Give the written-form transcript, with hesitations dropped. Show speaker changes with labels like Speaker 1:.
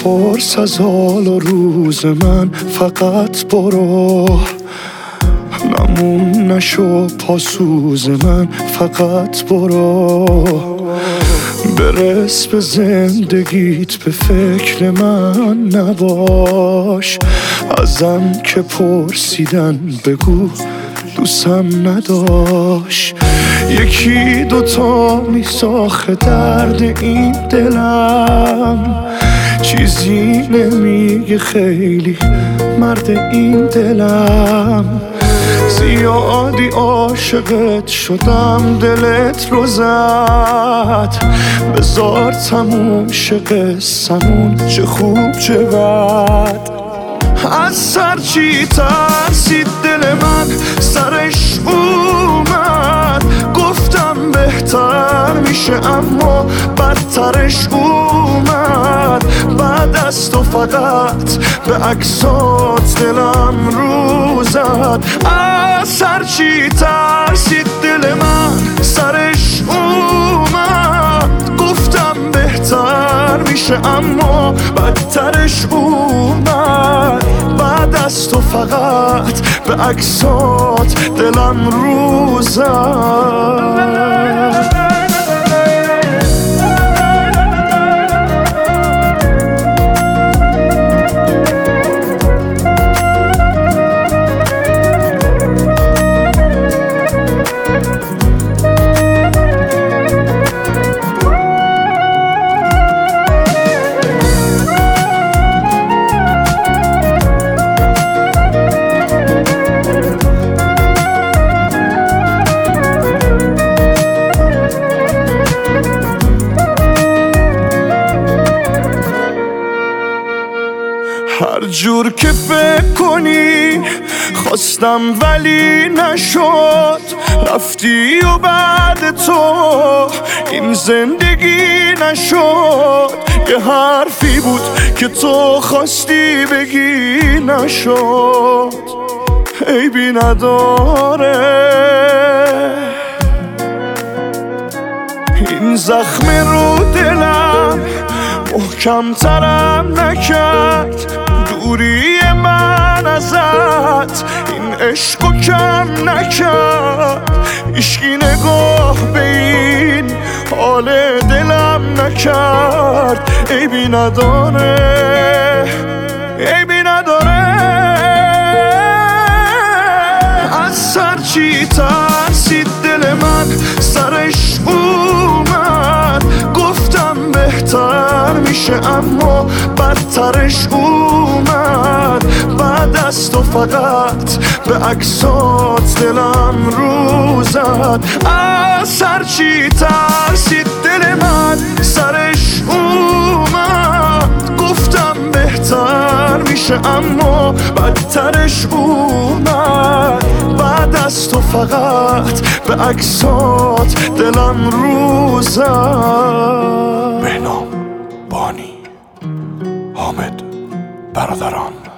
Speaker 1: نپرس از حال و روز من، فقط برو. نمون نشو پاسوز من، فقط برو. برس به زندگیت، به فکر من نباش. ازم که پرسیدن بگو دوستم نداشت. یکی دوتا میساخه درد این دلم، چیزی نمیگه خیلی مرد این دلم. زیادی عاشقت شدم دلت رو زد، بذار تموم شه قصمون، چه خوب چه بد. از سر چی ترسید دل من، سرش اومد. گفتم بهتر میشه اما بدترش اومد. بعد از تو فقط به عکسات دلم رو زد. از سر چی ترسید دل من، سرش اومد. گفتم بهتر میشه اما بدترش اومد. بعد از تو فقط به عکسات دلم رو زد. هر جور که فکر کنی خواستم ولی نشد. رفتی و بعد تو این زندگی نشد. یه حرفی بود که تو خواستی بگی نشد. عیبی نداره این زخم رو دلم محکم ترم نکرد. دوری من ازت این عشقو کم نکرد. هیچکی نگاه به این حال دلم نکرد. عیبی نداره، عیبی نداره. از سر چی ترسید دل من، سرش اومد. گفتم بهتر میشه اما بدترش اومد. بعد از تو فقط به عکسات دلم رو زد. از سر چی ترسید دل من، سرش اومد. گفتم بهتر میشه اما بدترش اومد. بعد از تو فقط به عکسات دلم رو زد.
Speaker 2: بهنام، بانی، حامد، برادران.